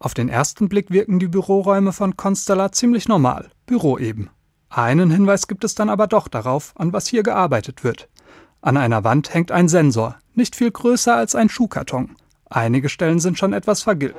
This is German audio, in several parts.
Auf den ersten Blick wirken die Büroräume von Constellar ziemlich normal, Büro eben. Einen Hinweis gibt es dann aber doch darauf, an was hier gearbeitet wird. An einer Wand hängt ein Sensor, nicht viel größer als ein Schuhkarton. Einige Stellen sind schon etwas vergilbt.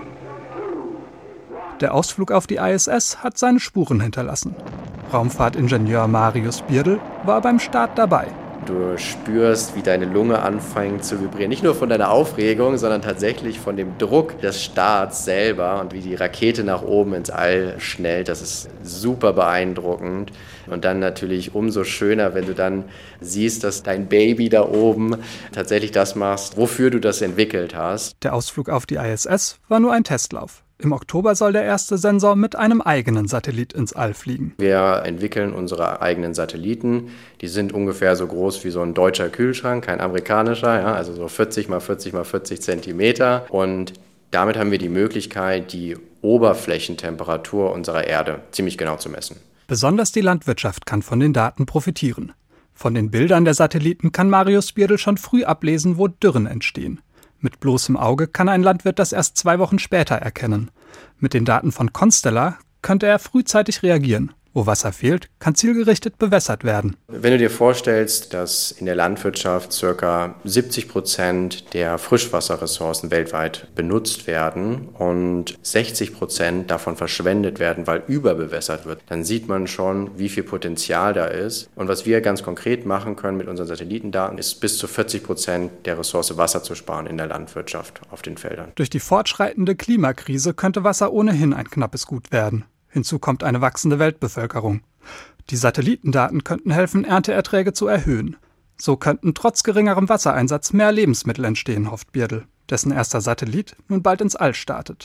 Der Ausflug auf die ISS hat seine Spuren hinterlassen. Raumfahrtingenieur Marius Bierdl war beim Start dabei. Du spürst, wie deine Lunge anfängt zu vibrieren. Nicht nur von deiner Aufregung, sondern tatsächlich von dem Druck des Starts selber und wie die Rakete nach oben ins All schnellt. Das ist super beeindruckend. Und dann natürlich umso schöner, wenn du dann siehst, dass dein Baby da oben tatsächlich das machst, wofür du das entwickelt hast. Der Ausflug auf die ISS war nur ein Testlauf. Im Oktober soll der erste Sensor mit einem eigenen Satellit ins All fliegen. Wir entwickeln unsere eigenen Satelliten. Die sind ungefähr so groß wie so ein deutscher Kühlschrank, kein amerikanischer, ja, also so 40 mal 40 mal 40 Zentimeter. Und damit haben wir die Möglichkeit, die Oberflächentemperatur unserer Erde ziemlich genau zu messen. Besonders die Landwirtschaft kann von den Daten profitieren. Von den Bildern der Satelliten kann Marius Bierdl schon früh ablesen, wo Dürren entstehen. Mit bloßem Auge kann ein Landwirt das erst 2 Wochen später erkennen. Mit den Daten von Constellar könnte er frühzeitig reagieren. Wo Wasser fehlt, kann zielgerichtet bewässert werden. Wenn du dir vorstellst, dass in der Landwirtschaft ca. 70% der Frischwasserressourcen weltweit benutzt werden und 60% davon verschwendet werden, weil überbewässert wird, dann sieht man schon, wie viel Potenzial da ist. Und was wir ganz konkret machen können mit unseren Satellitendaten, ist bis zu 40% der Ressource Wasser zu sparen in der Landwirtschaft auf den Feldern. Durch die fortschreitende Klimakrise könnte Wasser ohnehin ein knappes Gut werden. Hinzu kommt eine wachsende Weltbevölkerung. Die Satellitendaten könnten helfen, Ernteerträge zu erhöhen. So könnten trotz geringerem Wassereinsatz mehr Lebensmittel entstehen, hofft Bierdl, dessen erster Satellit nun bald ins All startet.